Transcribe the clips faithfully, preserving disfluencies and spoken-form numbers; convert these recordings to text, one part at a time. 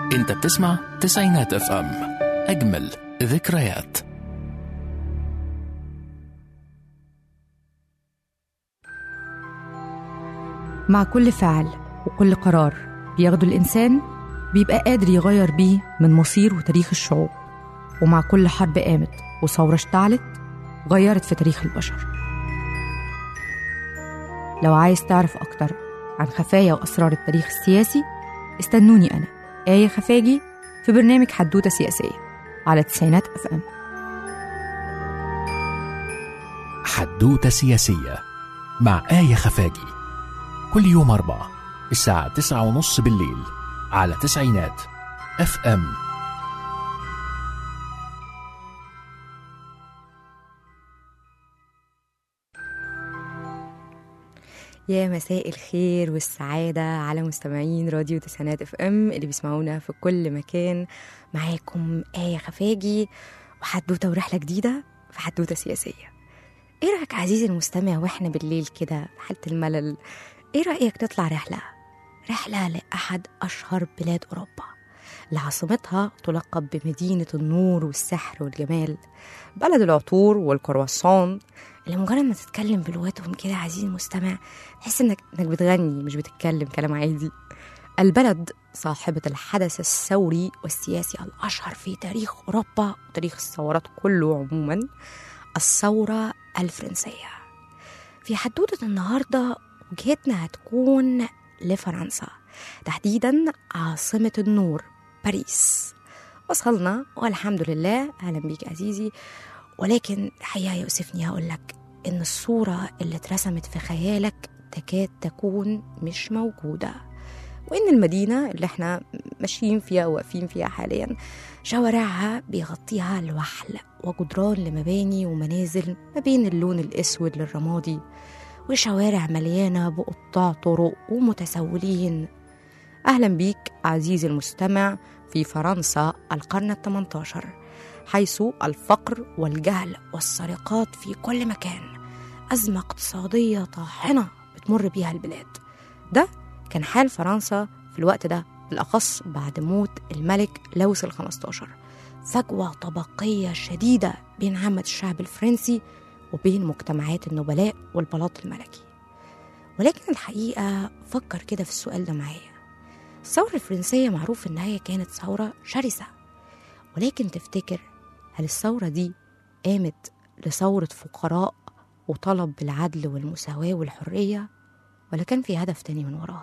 انت بتسمع تسعينات اف ام، اجمل ذكريات. مع كل فعل وكل قرار بياخده الإنسان بيبقى قادر يغير بيه من مصير وتاريخ الشعوب، ومع كل حرب قامت وثورة اشتعلت غيرت في تاريخ البشر. لو عايز تعرف أكتر عن خفايا وأسرار التاريخ السياسي استنوني أنا آية خفاجي في برنامج حدوتة سياسية على تسعينات اف ام. حدوتة سياسية مع آية خفاجي كل يوم أربعة الساعة تسعة ونص بالليل على تسعينات اف ام. يا مساء الخير والسعادة على مستمعين راديو تسعينات اف ام اللي بيسمعونا في كل مكان. معاكم آية خفاجي وحدوتة ورحلة جديدة في حدوتة سياسية. ايه رأيك عزيزي المستمع واحنا بالليل كده في حالة الملل؟ ايه رأيك نطلع رحلة رحلة لأحد أشهر بلاد أوروبا، لعاصمتها تلقب بمدينة النور والسحر والجمال، بلد العطور والكرواسون اللي مجرد ما تتكلم بلغتهم كده عزيزي المستمع تحس انك انك بتغني مش بتتكلم كلام عادي. البلد صاحبة الحدث الثوري والسياسي الأشهر في تاريخ أوروبا وتاريخ الثورات كله عموما، الثورة الفرنسية. في حدوتة النهاردة وجهتنا هتكون لفرنسا، تحديدا عاصمة النور باريس. وصلنا والحمد لله. أهلا بيك عزيزي. ولكن الحقيقة يؤسفني هقولك إن الصورة اللي اترسمت في خيالك تكاد تكون مش موجودة، وإن المدينة اللي احنا ماشيين فيها وواقفين فيها حاليا شوارعها بيغطيها الوحل وجدران لمباني ومنازل ما بين اللون الأسود للرمادي، وشوارع مليانة بقطاع طرق ومتسولين. أهلا بيك عزيزي المستمع في فرنسا القرن الثمنتاشر، حيث الفقر والجهل والسرقات في كل مكان، أزمة اقتصادية طاحنة بتمر بيها البلاد. ده كان حال فرنسا في الوقت ده، بالأخص بعد موت الملك لويس الخمستاشر. فجوة طبقية شديدة بين عامة الشعب الفرنسي وبين مجتمعات النبلاء والبلاط الملكي. ولكن الحقيقة فكر كده في السؤال ده معايا. الثورة الفرنسية معروف إنها هي كانت ثورة شرسة، ولكن تفتكر هل الثورة دي قامت لثورة فقراء وطلب بالعدل والمساواة والحرية، ولا كان في هدف تاني من وراها؟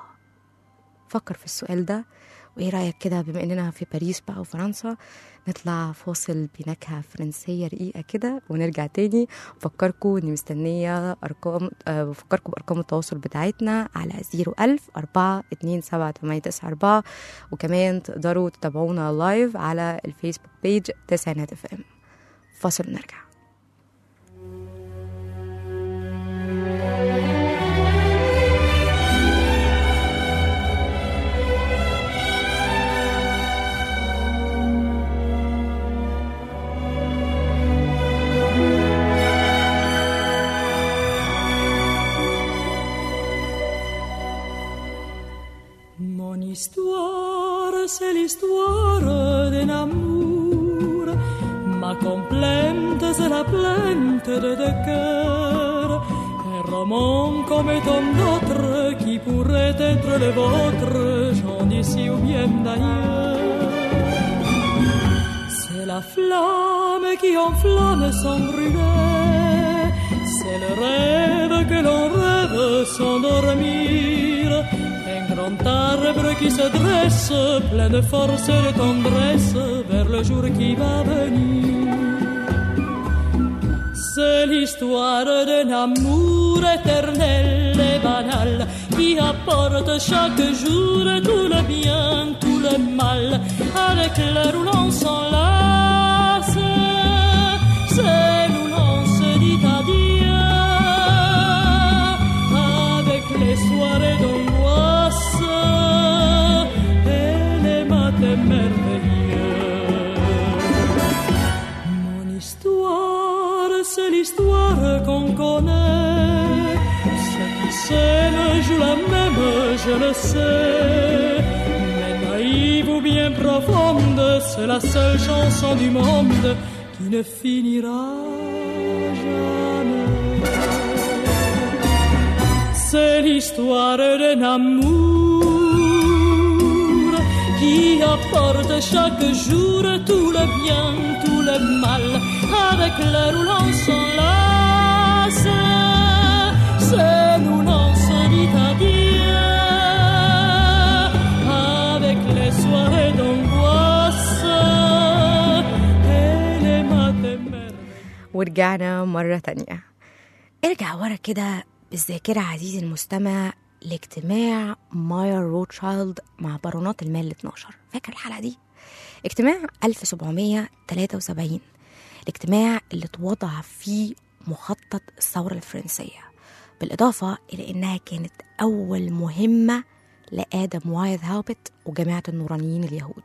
فكر في السؤال ده. وإيه رأيك كده بما إننا في باريس بقى وفرنسا نطلع فاصل بنكهة فرنسية رقيقة كده ونرجع تاني. بفكركم إني مستنية أرقام أه بفكركم بأرقام التواصل بتاعتنا على زيرو ألف أربعة اتنين سبعة تمانية تسعة أربعة، وكمان تقدروا تتابعونا لايف على الفيسبوك بيج تسعينات اف ام. فاصل ونرجع. L'histoire, c'est l'histoire d'un amour. Ma complainte, c'est la plainte de deux cœurs. Un roman comme tant d'autres qui pourrait être le vôtre, j'en d'ici ou bien d'ailleurs. C'est la flamme qui enflamme sans brûler. C'est le rêve que l'on rêve sans dormir. Grand arbre qui se dresse, plein de force et de tendresse, vers le jour qui va venir. C'est l'histoire d'un amour éternel et banal, qui apporte chaque jour tout le bien, tout le mal, avec l'heure où l'on s'enlace. C'est où l'on se dit adieu, avec les soirées d'angoisse merveilleux. Mon histoire, c'est l'histoire qu'on connaît. Ceux qui s'aiment jouent la même, je le sais. Mais naïve ou bien profonde, c'est la seule chanson du monde qui ne finira jamais. C'est l'histoire d'un amour qui apporte chaque jour tout le bien, tout le mal, avec l'heure où l'on s'enlace, c'est nous l'on se dit adieu, avec les soirées d'angoisse et les matins merveilleux. ورجعنا مرة تانية. ارجع ورا كده بالذاكرة عزيزي المستمع لاجتماع ماير روتشايلد مع بارونات المال الاثناشر. فاكر الحلقة دي؟ اجتماع ألف وسبعمية وتلاتة وسبعين، الاجتماع اللي اتوضع فيه مخطط الثورة الفرنسية، بالإضافة إلى إنها كانت أول مهمة لآدم وايث هاوبت وجماعة النورانيين اليهود.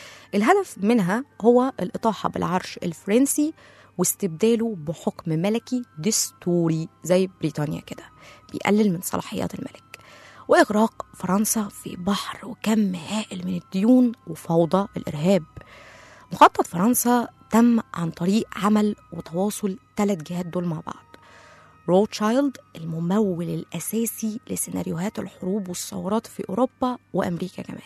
الهدف منها هو الإطاحة بالعرش الفرنسي واستبداله بحكم ملكي دستوري زي بريطانيا كده بيقلل من صلاحيات الملك، وإغراق فرنسا في بحر وكم هائل من الديون وفوضى الإرهاب. مخطط فرنسا تم عن طريق عمل وتواصل ثلاث جهات دول مع بعض. روتشايلد الممول الأساسي لسيناريوهات الحروب والثورات في أوروبا وأمريكا كمان.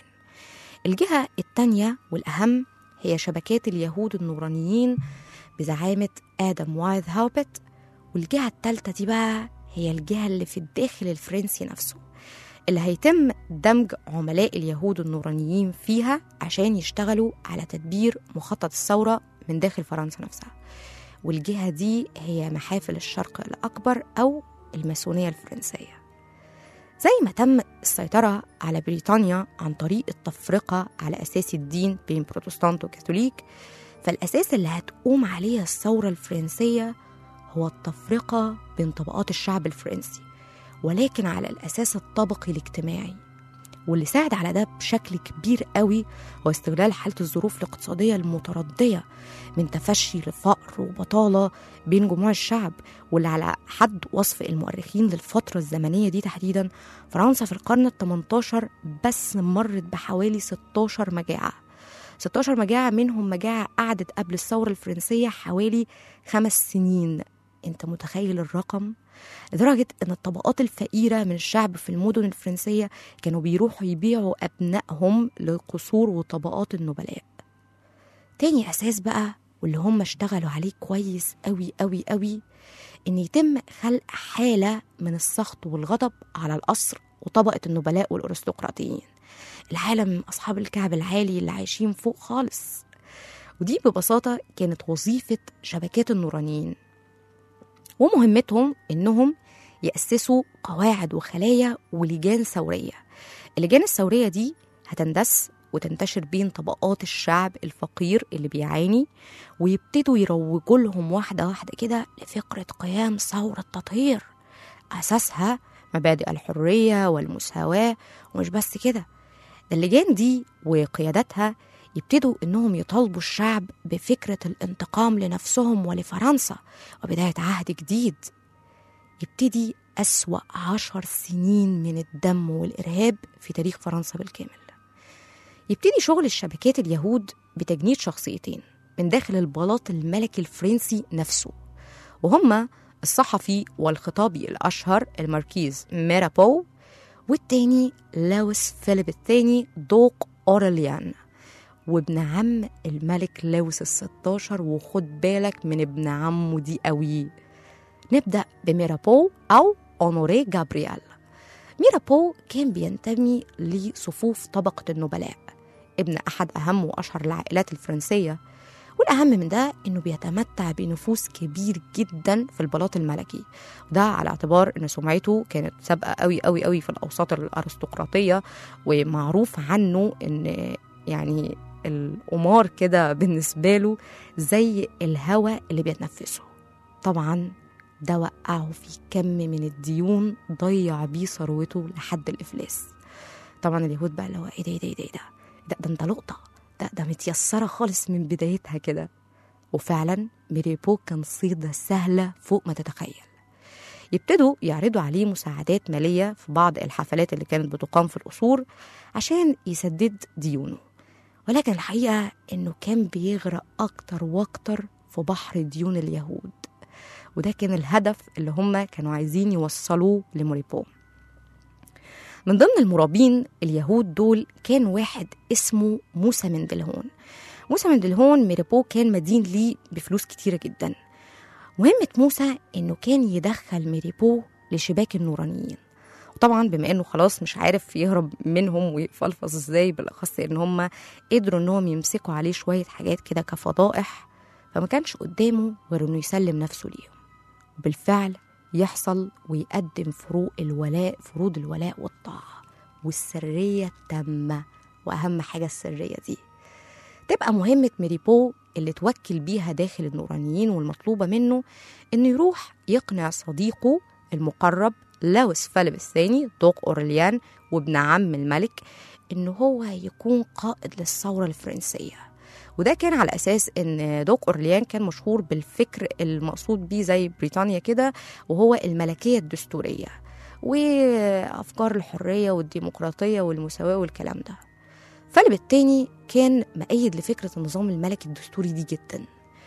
الجهة الثانية والأهم هي شبكات اليهود النورانيين بزعامة آدم وايث هاوبت، والجهة الثالثة دي بقى هي الجهة اللي في الداخل الفرنسي نفسه اللي هيتم دمج عملاء اليهود النورانيين فيها عشان يشتغلوا على تدبير مخطط الثورة من داخل فرنسا نفسها. والجهة دي هي محافل الشرق الأكبر أو الماسونية الفرنسية. زي ما تم السيطرة على بريطانيا عن طريق التفرقة على أساس الدين بين بروتستانت وكاثوليك، فالأساس اللي هتقوم عليه الثورة الفرنسية هو التفرقة بين طبقات الشعب الفرنسي، ولكن على الأساس الطبقي الاجتماعي. واللي ساعد على ده بشكل كبير قوي هو استغلال حالة الظروف الاقتصادية المتردية من تفشي لفقر وبطالة بين جموع الشعب، واللي على حد وصف المؤرخين للفترة الزمنية دي تحديدا فرنسا في القرن الثمنتاشر بس مرت بحوالي ستاشر مجاعة. ستاشر مجاعة منهم مجاعة قعدت قبل الثورة الفرنسية حوالي خمس سنين. انت متخيل الرقم؟ لدرجة ان الطبقات الفقيرة من الشعب في المدن الفرنسية كانوا بيروحوا يبيعوا أبنائهم لقصور وطبقات النبلاء. تاني أساس بقى واللي هم اشتغلوا عليه كويس قوي قوي قوي ان يتم خلق حالة من السخط والغضب على القصر وطبقة النبلاء والأرستقراطيين، العالم أصحاب الكعب العالي اللي عايشين فوق خالص. ودي ببساطة كانت وظيفة شبكات النورانيين، ومهمتهم إنهم يأسسوا قواعد وخلايا ولجان ثورية. اللجان الثورية دي هتندس وتنتشر بين طبقات الشعب الفقير اللي بيعاني، ويبتدوا يروجوا لهم واحدة واحدة كده لفكرة قيام ثورة تطهير أساسها مبادئ الحرية والمساواة. ومش بس كده، اللجان دي وقيادتها يبتدوا إنهم يطالبوا الشعب بفكرة الانتقام لنفسهم ولفرنسا وبداية عهد جديد يبتدي أسوأ عشر سنين من الدم والإرهاب في تاريخ فرنسا بالكامل. يبتدي شغل الشبكات اليهود بتجنيد شخصيتين من داخل البلاط الملكي الفرنسي نفسه، وهما الصحفي والخطابي الأشهر الماركيز ميرابو، والتاني لويس فيليب الثاني دوق أورليان وابن عم الملك لويس الستاشر. وخد بالك من ابن عمه دي قوي. نبدأ بميرابو أو أونوري جابرييل. ميرابو كان بينتمي لصفوف طبقة النبلاء، ابن أحد أهم وأشهر العائلات الفرنسية، والأهم من ده إنه بيتمتع بنفوذ كبير جدا في البلاط الملكي، وده على اعتبار إن سمعته كانت سابقة قوي قوي قوي في الأوساط الأرستقراطية، ومعروف عنه إن يعني الأمار كده بالنسبة له زي الهواء اللي بيتنفسه. طبعا ده وقعه في كم من الديون ضيع بيه ثروته لحد الإفلاس. طبعا اليهود بقى اللي هو ايه ده ايه ده ايه ده ده, ده انت لقطة، ده ده متيسرة خالص من بدايتها كده. وفعلا ميرابو كان صيدة سهلة فوق ما تتخيل. يبتدوا يعرضوا عليه مساعدات مالية في بعض الحفلات اللي كانت بتقام في القصور عشان يسدد ديونه، ولكن الحقيقة إنه كان بيغرق أكتر وأكتر في بحر ديون اليهود، وده كان الهدف اللي هم كانوا عايزين يوصلوه لموريبو. من ضمن المرابين اليهود دول كان واحد اسمه موسى مندلهون. موسى مندلهون موريبو كان مدين ليه بفلوس كتيرة جدا. مهمة موسى إنه كان يدخل موريبو لشباك النورانيين، وطبعا بما إنه خلاص مش عارف يهرب منهم ويفلفظ إزاي، بالأخص إن هم قدروا إنهم يمسكوا عليه شوية حاجات كده كفضائح، فما كانش قدامه غير إنه يسلم نفسه ليهم. وبالفعل يحصل ويقدم فروض الولاء فروض الولاء والطاعة والسرية التامة، وأهم حاجة السرية دي تبقى مهمة موريبو اللي توكل بيها داخل النورانيين، والمطلوبة منه إنه يروح يقنع صديقه المقرب لويس فيليب الثاني دوق أورليان وابن عم الملك إنه هو يكون قائد للثورة الفرنسية. وده كان على أساس إن دوق أورليان كان مشهور بالفكر المقصود بيه زي بريطانيا كده، وهو الملكية الدستورية وأفكار الحرية والديمقراطية والمساواة والكلام ده. فيليب الثاني كان مؤيد لفكرة النظام الملكي الدستوري دي جدا.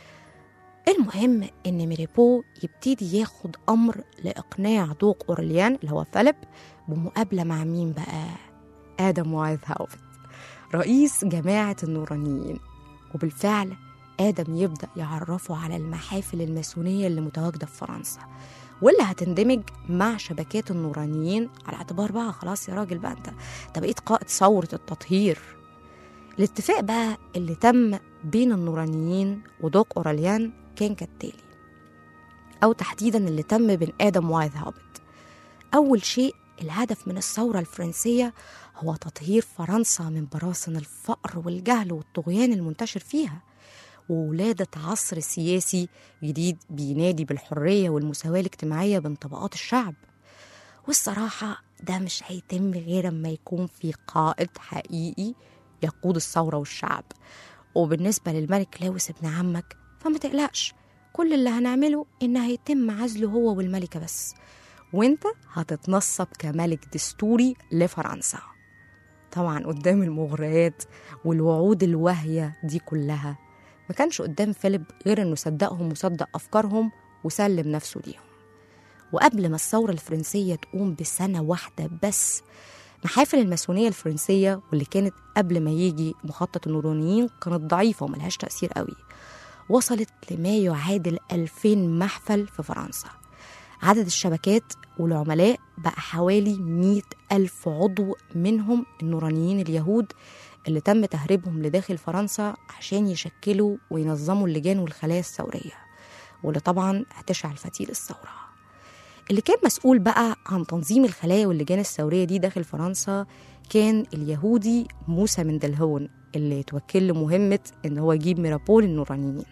المهم إن موريبو يبتدي ياخد أمر لإقناع دوق أورليان اللي هو فيليب بمقابلة مع مين بقى؟ آدم وايثهاوفت رئيس جماعة النورانيين. وبالفعل آدم يبدأ يعرفه على المحافل الماسونية اللي متواجدة في فرنسا، واللي هتندمج مع شبكات النورانيين، على اعتبار بقى خلاص يا راجل بقى انت انت بقيت قائد ثورة التطهير. الاتفاق بقى اللي تم بين النورانيين ودوق أورليان كان كالتالي، أو تحديدا اللي تم بين آدم وايثهاوفت. أول شيء، الهدف من الثورة الفرنسية هو تطهير فرنسا من براثن الفقر والجهل والطغيان المنتشر فيها، وولادة عصر سياسي جديد بينادي بالحرية والمساواة الاجتماعية بين طبقات الشعب. والصراحة ده مش هيتم غير ما يكون في قائد حقيقي يقود الثورة والشعب. وبالنسبة للملك لويس ابن عمك فما تقلقش، كل اللي هنعمله إن هيتم عزله هو والملكة بس، وانت هتتنصب كملك دستوري لفرنسا. طبعا قدام المغريات والوعود الواهية دي كلها ما كانش قدام فيليب غير انه صدقهم وصدق افكارهم وسلم نفسه ليهم. وقبل ما الثورة الفرنسية تقوم بسنة واحدة بس، محافل الماسونية الفرنسية واللي كانت قبل ما يجي مخطط النورانيين كانت ضعيفة وملهاش تأثير قوي، وصلت لما يعادل ألفين محفل في فرنسا. عدد الشبكات والعملاء بقى حوالي مئة ألف عضو، منهم النورانيين اليهود اللي تم تهريبهم لداخل فرنسا عشان يشكلوا وينظموا اللجان والخلايا الثورية، واللي طبعا هتشعل فتيل الثورة. اللي كان مسؤول بقى عن تنظيم الخلايا واللجان الثورية دي داخل فرنسا كان اليهودي موسى مندلهون، اللي توكل له مهمة إن هو يجيب موريبو للنورانيين.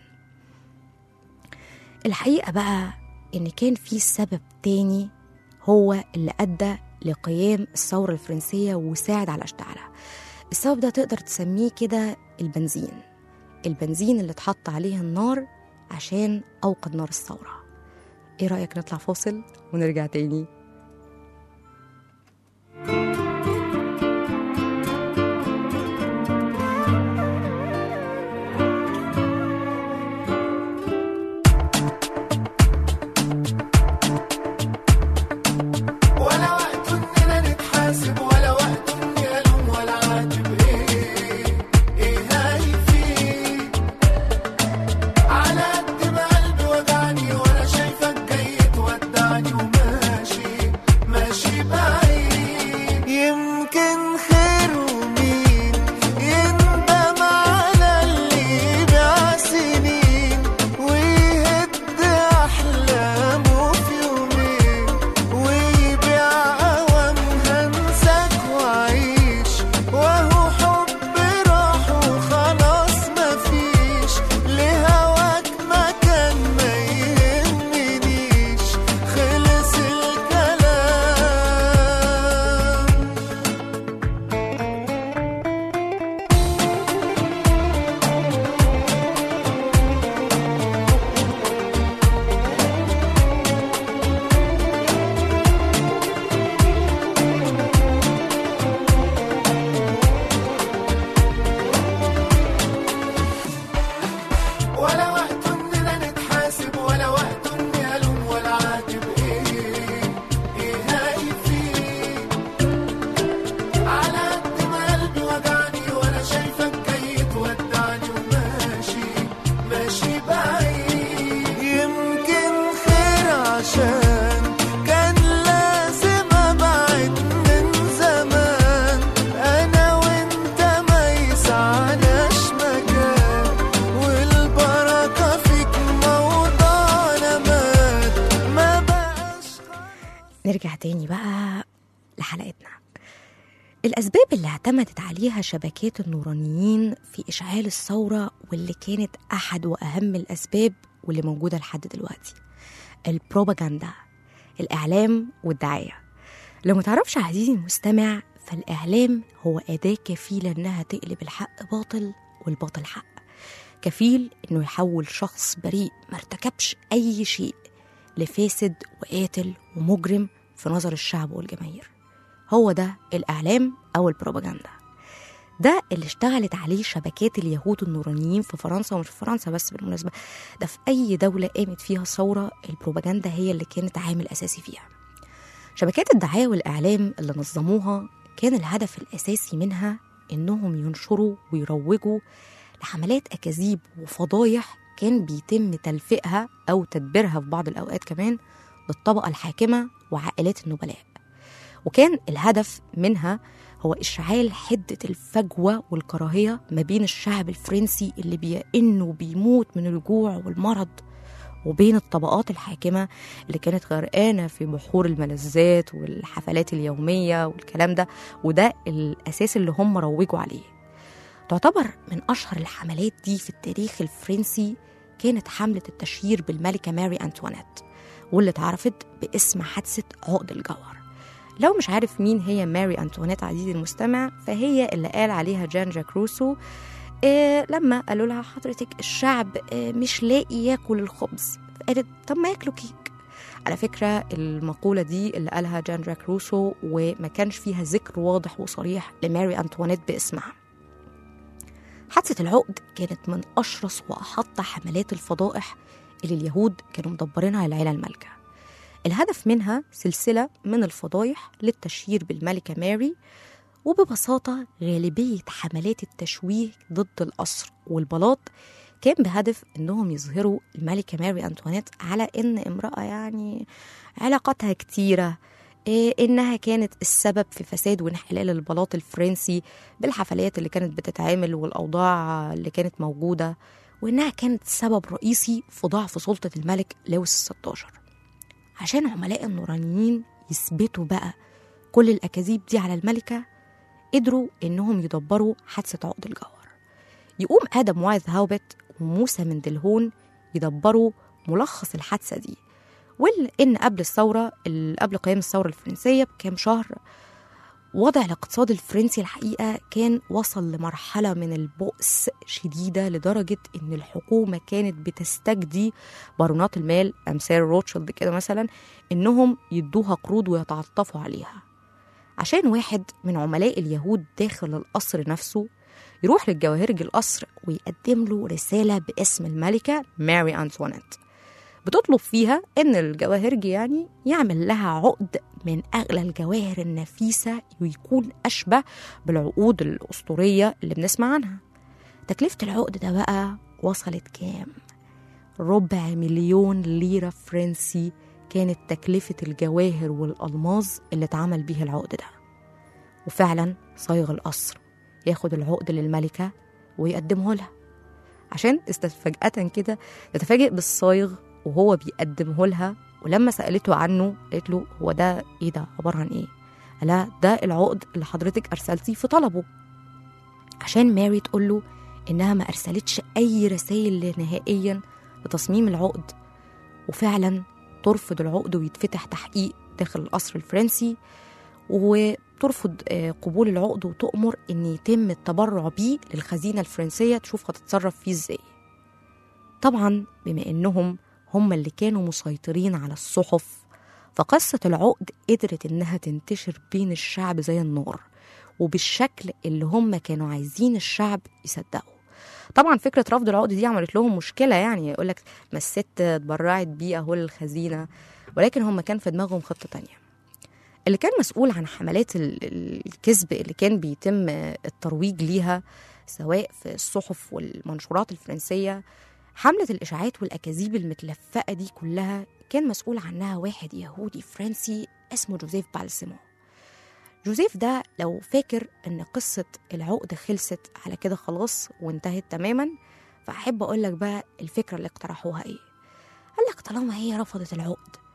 الحقيقة بقى إن كان في سبب تاني هو اللي أدى لقيام الثورة الفرنسية وساعد على اشتعالها. السبب ده تقدر تسميه كده البنزين البنزين اللي اتحط عليه النار عشان أوقد نار الثورة. إيه رأيك نطلع فاصل ونرجع تاني؟ على قد ما قلبي وجعني ولا شايفك جاي تودعني وماشي. تاني بقى لحلقتنا. الأسباب اللي اعتمدت عليها شبكات النورانيين في إشعال الثورة، واللي كانت أحد وأهم الأسباب واللي موجودة لحد دلوقتي: البروباغندا، الإعلام والدعاية. لو متعرفش عزيزي المستمع، فالإعلام هو أداة كفيلة إنها تقلب الحق باطل والباطل حق، كفيل إنه يحول شخص بريء مرتكبش أي شيء لفاسد وقاتل ومجرم في نظر الشعب والجماهير. هو ده الإعلام أو البروباغندا. ده اللي اشتغلت عليه شبكات اليهود النورانيين في فرنسا، ومش في فرنسا بس بالمناسبة، ده في أي دولة قامت فيها ثورة البروباغندا هي اللي كانت عامل أساسي فيها. شبكات الدعاية والإعلام اللي نظموها كان الهدف الأساسي منها إنهم ينشروا ويروجوا لحملات أكاذيب وفضايح كان بيتم تلفيقها أو تدبيرها في بعض الأوقات كمان للطبقة الحاكمة وعائلات النبلاء. وكان الهدف منها هو إشعال حدة الفجوة والكراهية ما بين الشعب الفرنسي اللي بيئن وبيموت من الجوع والمرض، وبين الطبقات الحاكمة اللي كانت غرقانة في بحور الملذات والحفلات اليومية والكلام ده. وده الأساس اللي هم روجوا عليه. تعتبر من أشهر الحملات دي في التاريخ الفرنسي كانت حملة التشهير بالملكة ماري أنطوانيت، واللي اتعرفت باسم حادثة عقد الجوهر. لو مش عارف مين هي ماري أنطوانيت عزيزي المستمع، فهي اللي قال عليها جان جاك روسو إيه لما قالوا لها حضرتك الشعب إيه مش لاقي ياكل الخبز، فقالت طب ما ياكلوا كيك. على فكرة المقولة دي اللي قالها جان جاك روسو، وما كانش فيها ذكر واضح وصريح لماري أنطوانيت باسمها. حادثة العقد كانت من أشرس وأحط حملات الفضائح اللي اليهود كانوا مدبرينها للعيلة المالكة. الهدف منها سلسلة من الفضائح للتشهير بالملكة ماري، وببساطة غالبية حملات التشويه ضد القصر والبلاط كان بهدف إنهم يظهروا الملكة ماري أنطوانيت على إن امرأة يعني علاقاتها كتيرة، إيه إنها كانت السبب في فساد وانحلال البلاط الفرنسي بالحفلات اللي كانت بتتعامل والأوضاع اللي كانت موجودة، وإنها كانت سبب رئيسي في ضعف سلطة الملك لويس الستاشر. عشان عملاء النورانيين يثبتوا بقى كل الأكاذيب دي على الملكة، قدروا إنهم يدبروا حادثة عقد الجوهر. يقوم آدم وايث هاوبت وموسى مندلهون يدبروا ملخص الحادثة دي، وإن قبل الثورة قبل قيام الثورة الفرنسية بكام شهر وضع الاقتصاد الفرنسي الحقيقة كان وصل لمرحلة من البؤس شديدة، لدرجة إن الحكومة كانت بتستجدي بارونات المال أمثال روتشيلد كده مثلا إنهم يدوها قروض ويتعطفوا عليها، عشان واحد من عملاء اليهود داخل القصر نفسه يروح للجواهرجي القصر ويقدم له رسالة باسم الملكة ماري أنطوانيت بتطلب فيها إن الجواهرجي يعني يعمل لها عقد من أغلى الجواهر النفيسة ويكون أشبه بالعقود الأسطورية اللي بنسمع عنها. تكلفة العقد ده بقى وصلت كام؟ ربع مليون ليرة فرنسي كانت تكلفة الجواهر والألماظ اللي اتعمل بيه العقد ده. وفعلا صايغ القصر ياخد العقد للملكة ويقدمه لها، عشان فجأة كده تتفاجئ بالصايغ وهو بيقدمه لها. ولما سألته عنه قالت له هو ده ايه، ده عبارة عن ايه؟ قالها ده العقد اللي حضرتك أرسلتي في طلبه، عشان ماري تقول له إنها ما أرسلتش أي رسائل نهائيا لتصميم العقد، وفعلا ترفض العقد ويتفتح تحقيق داخل القصر الفرنسي، وترفض قبول العقد وتؤمر إن يتم التبرع بيه للخزينة الفرنسية تشوف هتتصرف فيه ازاي. طبعا بما إنهم هم اللي كانوا مسيطرين على الصحف، فقصة العقد قدرت إنها تنتشر بين الشعب زي النار وبالشكل اللي هم كانوا عايزين الشعب يصدقوا. طبعا فكرة رفض العقد دي عملت لهم مشكلة، يعني يقولك ما الست اتبرعت بيه أهو للخزينة، ولكن هم كان في دماغهم خطة تانية. اللي كان مسؤول عن حملات الكذب اللي كان بيتم الترويج ليها سواء في الصحف والمنشورات الفرنسية، حملة الإشاعات والأكاذيب المتلفقة دي كلها كان مسؤول عنها واحد يهودي فرنسي اسمه جوزيف بالسيمون. جوزيف ده لو فاكر إن قصة العقد خلصت على كده خلاص وانتهت تماما، فأحب أقول لك بقى الفكرة اللي اقترحوها إيه. قال لك طالما هي رفضت العقد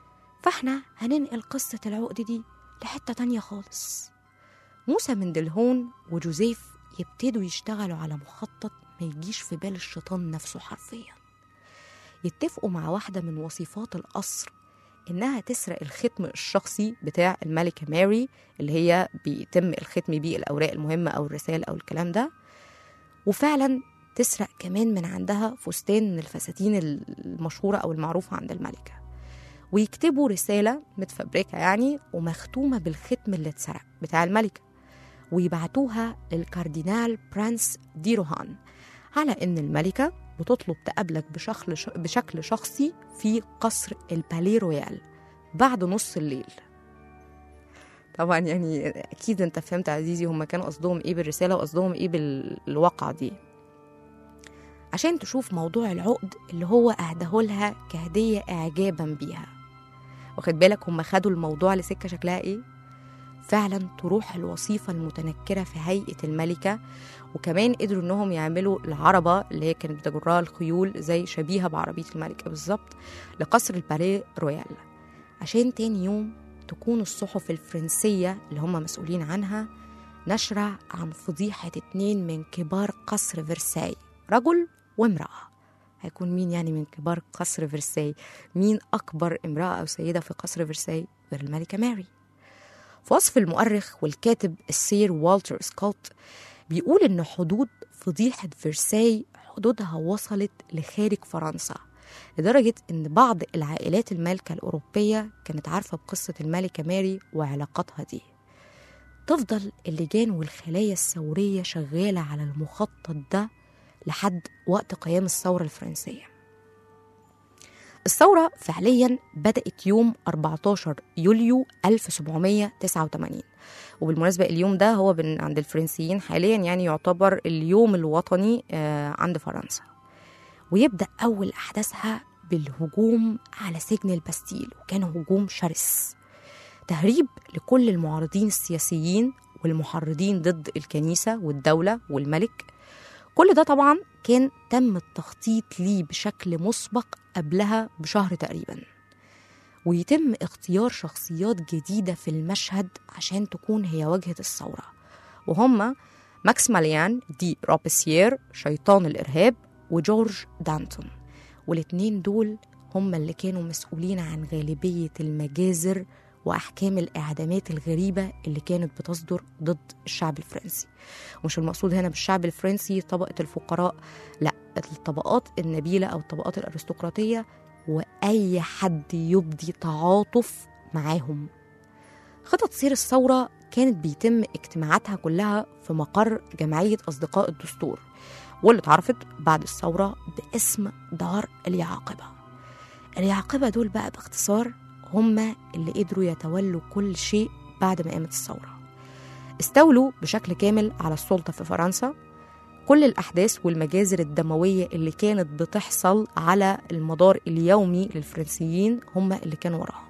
فاحنا هننقل قصة العقد دي لحتة تانية خالص. موسى مندلهون وجوزيف يبتدوا يشتغلوا على مخطط ما يجيش في بال الشيطان نفسه حرفيا. يتفقوا مع واحدة من وصيفات القصر إنها تسرق الختم الشخصي بتاع الملكة ماري اللي هي بيتم الختم بيه الأوراق المهمة أو الرسائل أو الكلام ده، وفعلا تسرق كمان من عندها فستان من الفساتين المشهورة أو المعروفة عند الملكة، ويكتبوا رسالة متفبركة يعني ومختومة بالختم اللي اتسرق بتاع الملكة، ويبعتوها للكاردينال برانس دي روهان على إن الملكة بتطلب تقابلك بشكل بشكل شخصي في قصر البالي رويال بعد نص الليل. طبعا يعني أكيد أنت فهمت عزيزي هم كانوا قصدهم إيه بالرسالة وقصدهم إيه بالواقع دي، عشان تشوف موضوع العقد اللي هو أهدهولها كهدية إعجابا بيها. واخد بالك هم خدوا الموضوع لسكة شكلها إيه؟ فعلا تروح الوصيفة المتنكرة في هيئة الملكة، وكمان قدروا انهم يعملوا العربة اللي هي كانت بتجرها الخيول زي شبيهة بعربية الملكة بالظبط لقصر البالي رويال، عشان تاني يوم تكون الصحف الفرنسية اللي هم مسؤولين عنها نشرة عن فضيحة اتنين من كبار قصر فرساي، رجل وامرأة. هيكون مين يعني من كبار قصر فرساي؟ مين أكبر امرأة أو سيدة في قصر فرساي غير الملكة ماري؟ في وصف المؤرخ والكاتب السير والتر سكوت بيقول إن حدود فضيحة فرساي حدودها وصلت لخارج فرنسا، لدرجة إن بعض العائلات المالكة الأوروبية كانت عارفة بقصة الملكة ماري وعلاقاتها دي. تفضل اللجان والخلايا الثورية شغالة على المخطط ده لحد وقت قيام الثورة الفرنسية. الثورة فعليا بدأت يوم أربعتاشر يوليو ألف وسبعمية وتسعة وثمانين، وبالمناسبة اليوم ده هو عند الفرنسيين حاليا يعني يعتبر اليوم الوطني عند فرنسا. ويبدأ أول أحداثها بالهجوم على سجن الباستيل، وكان هجوم شرس، تهريب لكل المعارضين السياسيين والمحرضين ضد الكنيسة والدولة والملك. كل ده طبعا كان تم التخطيط ليه بشكل مسبق قبلها بشهر تقريبا، ويتم اختيار شخصيات جديدة في المشهد عشان تكون هي واجهة الثورة، وهم ماكسيميليان دي روبيسيير شيطان الإرهاب وجورج دانتون، والاتنين دول هم اللي كانوا مسؤولين عن غالبية المجازر وأحكام الإعدامات الغريبة اللي كانت بتصدر ضد الشعب الفرنسي. ومش المقصود هنا بالشعب الفرنسي طبقة الفقراء، لا، الطبقات النبيلة أو الطبقات الأرستقراطية وأي حد يبدي تعاطف معاهم. خطط سير الثورة كانت بيتم اجتماعاتها كلها في مقر جمعية أصدقاء الدستور، واللي اتعرفت بعد الثورة باسم دار اليعاقبة. اليعاقبة دول بقى باختصار هم اللي قدروا يتولوا كل شيء بعد ما قامت الثورة. استولوا بشكل كامل على السلطة في فرنسا. كل الأحداث والمجازر الدموية اللي كانت بتحصل على المدار اليومي للفرنسيين هم اللي كانوا وراها.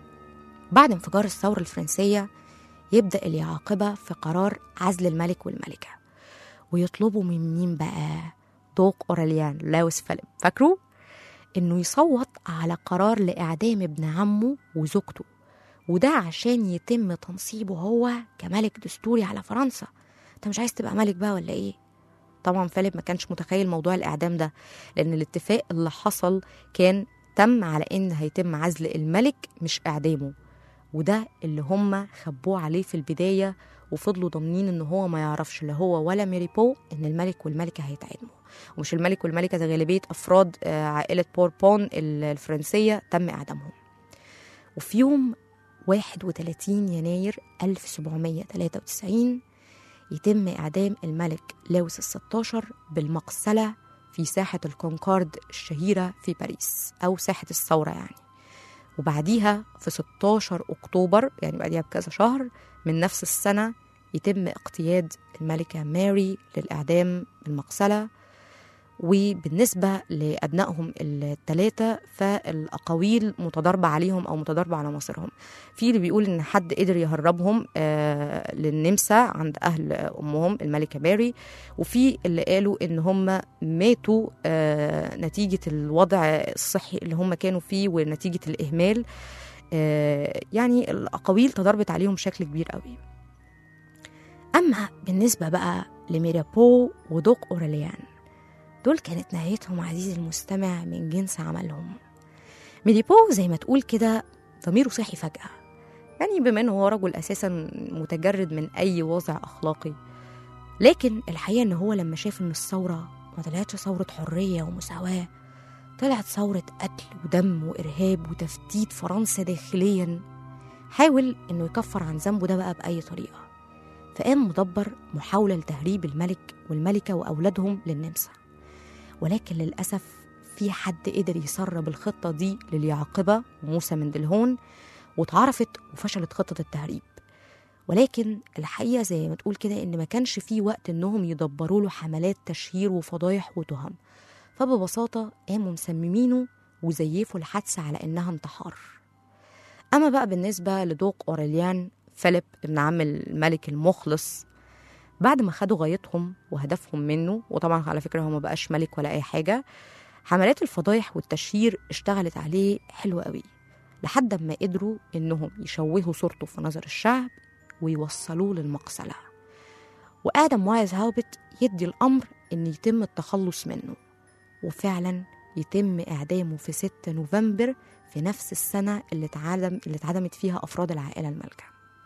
بعد انفجار الثورة الفرنسية يبدأ اليعاقبة في قرار عزل الملك والملكة، ويطلبوا من مين بقى؟ دوق أورليان لاوس فيليب، فاكروا؟ إنه يصوت على قرار لإعدام ابن عمه وزوجته، وده عشان يتم تنصيبه هو كملك دستوري على فرنسا. أنت مش عايز تبقى ملك بقى ولا إيه؟ طبعا فيليب ما كانش متخيل موضوع الإعدام ده، لأن الاتفاق اللي حصل كان تم على إن هيتم عزل الملك مش إعدامه، وده اللي هم خبوه عليه في البداية، وفضلوا ضامنين إن هو ما يعرفش لا هو ولا ميري بو إن الملك والملكة هيتعدموا. ومش الملك والملكة، ده غالبية أفراد عائلة بوربون الفرنسية تم إعدامهم. وفي يوم واحد وثلاثين يناير ألف وسبعمية وثلاثة وتسعين يتم إعدام الملك لاوس الستاشر بالمقسلة في ساحة الكونكورد الشهيرة في باريس، أو ساحة الثورة يعني. وبعديها في ستاشر أكتوبر، يعني بعديها بكذا شهر من نفس السنة، يتم اقتياد الملكة ماري للإعدام بالمقسلة. وبالنسبة لأبنائهم الثلاثة فالأقاويل متضاربة عليهم أو متضاربة على مصيرهم. في اللي بيقول إن حد قدر يهربهم آه للنمسا عند أهل أمهم الملكة ماري، وفي اللي قالوا إن هم ماتوا آه نتيجة الوضع الصحي اللي هم كانوا فيه ونتيجة الإهمال. آه يعني الأقاويل تضربت عليهم بشكل كبير قوي. أما بالنسبة بقى لميرابو ودوق أورليان، دول كانت نهايتهم عزيزي المستمع من جنس عملهم. ميرابو زي ما تقول كده ضميره صحي فجأة، يعني بما أنه هو رجل أساسا متجرد من أي وضع أخلاقي، لكن الحقيقة أنه هو لما شاف أن الثورة ما طلعتش ثورة حرية ومساواة، طلعت ثورة قتل ودم وإرهاب وتفتيت فرنسا داخليا، حاول أنه يكفر عن ذنبه ده بقى بأي طريقة. فقام مدبر محاولة لتهريب الملك والملكة وأولادهم للنمسا، ولكن للأسف في حد قدر يسرب الخطة دي لليعقبة وموسى مندلهون، واتعرفت وفشلت خطة التهريب. ولكن الحقيقة زي ما تقول كده إن ما كانش فيه وقت إنهم يدبروا له حملات تشهير وفضايح وتهم، فببساطة قاموا مسممينه وزيفوا الحادثة على إنها انتحار. أما بقى بالنسبة لدوق أورليان فيليب ابن عم الملك المخلص، بعد ما خدوا غايتهم وهدفهم منه، وطبعا على فكرة هو ما بقاش ملك ولا أي حاجة، حملات الفضايح والتشهير اشتغلت عليه حلو قوي، لحد ما قدروا إنهم يشوهوا صورته في نظر الشعب ويوصلوه للمقصلة. وآدم وايز هاوبت يدي الأمر إن يتم التخلص منه، وفعلا يتم إعدامه في ستة نوفمبر في نفس السنة اللي اتعدم اللي اتعدمت فيها أفراد العائلة المالكة.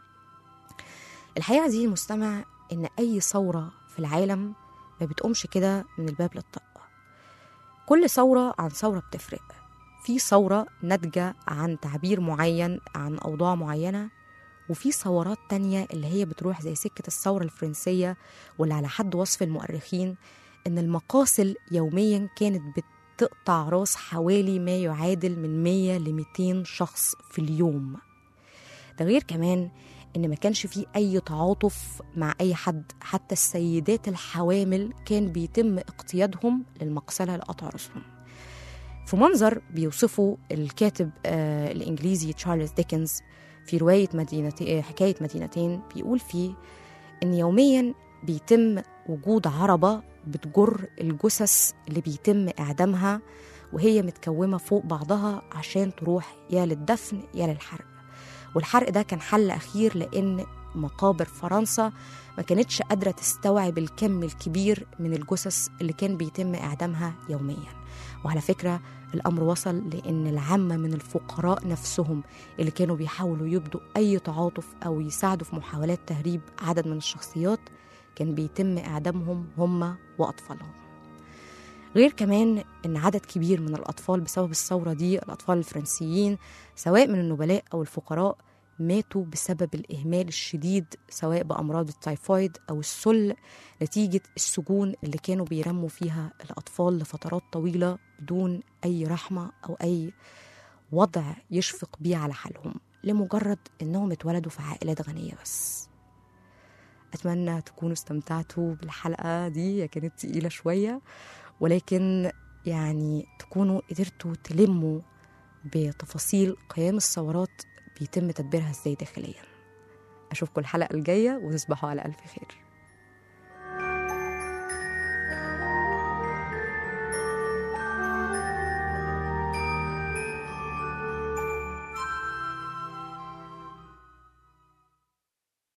الحقيقة عزيزي المستمع إن أي ثورة في العالم ما بتقومش كده من الباب للطاقة. كل ثورة عن ثورة بتفرق. في ثورة ناتجة عن تعبير معين عن أوضاع معينة، وفي ثورات تانية اللي هي بتروح زي سكة الثورة الفرنسية، واللي على حد وصف المؤرخين إن المقاصل يوميا كانت بتقطع راس حوالي ما يعادل من مية لمئتين شخص في اليوم. ده غير كمان إن ما كانش فيه أي تعاطف مع أي حد، حتى السيدات الحوامل كان بيتم اقتيادهم للمقصلة لقطع راسهم. في منظر بيوصفه الكاتب آه الإنجليزي تشارلز ديكنز في رواية مدينتين حكاية مدينتين، بيقول فيه إن يوميا بيتم وجود عربة بتجر الجثث اللي بيتم إعدامها وهي متكومة فوق بعضها عشان تروح يا للدفن يا للحرق. والحرق ده كان حل أخير، لأن مقابر فرنسا ما كانتش قادرة تستوعب الكم الكبير من الجثث اللي كان بيتم إعدامها يوميا. وعلى فكرة الأمر وصل لأن العامة من الفقراء نفسهم اللي كانوا بيحاولوا يبدوا أي تعاطف أو يساعدوا في محاولات تهريب عدد من الشخصيات كان بيتم إعدامهم هم وأطفالهم. غير كمان أن عدد كبير من الأطفال بسبب الثورة دي، الأطفال الفرنسيين سواء من النبلاء أو الفقراء، ماتوا بسبب الإهمال الشديد سواء بأمراض التايفويد أو السل، نتيجة السجون اللي كانوا بيرموا فيها الأطفال لفترات طويلة بدون أي رحمة أو أي وضع يشفق بيه على حالهم، لمجرد أنهم اتولدوا في عائلات غنية بس. أتمنى تكونوا استمتعتوا بالحلقة دي، كانت تقيلة شوية، ولكن يعني تكونوا قدرتوا تلموا بتفاصيل قيام الثورات بيتم تدبيرها ازاي داخليا. أشوفكم الحلقة الجاية وتصبحوا على ألف خير.